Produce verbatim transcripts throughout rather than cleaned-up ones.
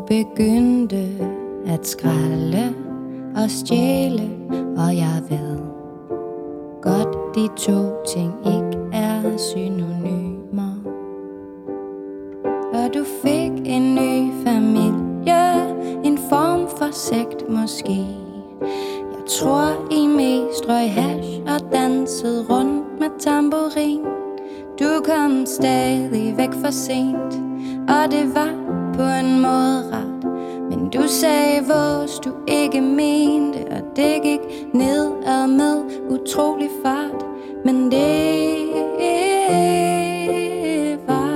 begyndte at skralde og stjæle, og jeg ved godt, de to ting ikke er synonymer. Og du fik en ny familie, en form for sekt måske. Jeg tror, I mest røg hash og dansede rundt med tamburin. Du kom stadig væk for sent, og det var på en måde ret. Men du sagde, vores du ikke mente, og det gik nedad med utrolig fart. Men det var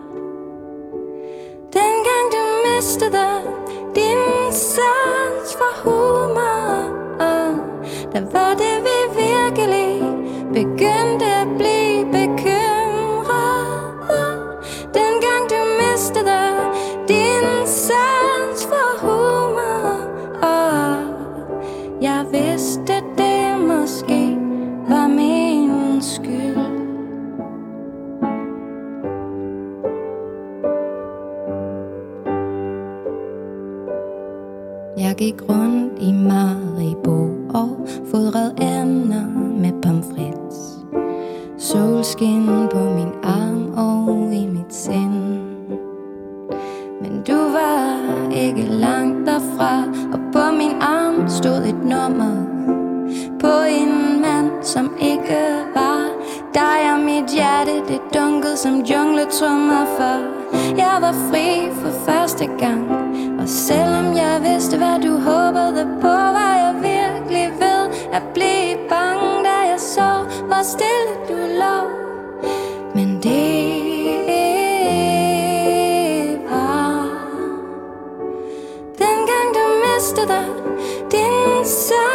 dengang du mistede din sans for humor. Der var det, vi virkelig begyndte at blive bekymret. Dengang du mistede din sans for humor. Jeg vidste, det måske var min skyld. Jeg gik rundt i Maribo og fodrede ender med pomfrits. Solskin på min arm og i mit sind. Men du var ikke langt derfra, og på min arm stod et nummer på en mand, som ikke var dig, og mit hjerte, det dunkede som jungletrummer, for jeg var fri for første gang. Og selvom jeg vidste, hvad du håbede på, var jeg virkelig ved at blive bange, da jeg så, hvor stille du lå. Men det var dengang du mistede din sang